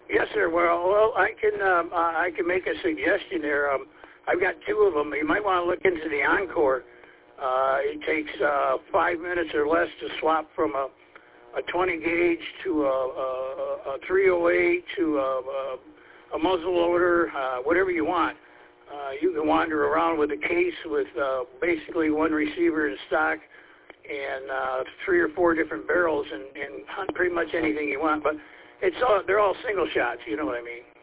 Yes, sir. Well, I can make a suggestion there. I've got two of them. You might want to look into the Encore. It takes 5 minutes or less to swap from a 20 gauge to a 308 to a muzzle loader, whatever you want. You can wander around with a case with basically one receiver in stock and 3 or 4 different barrels and hunt pretty much anything you want. But they're all single shots, you know what I mean.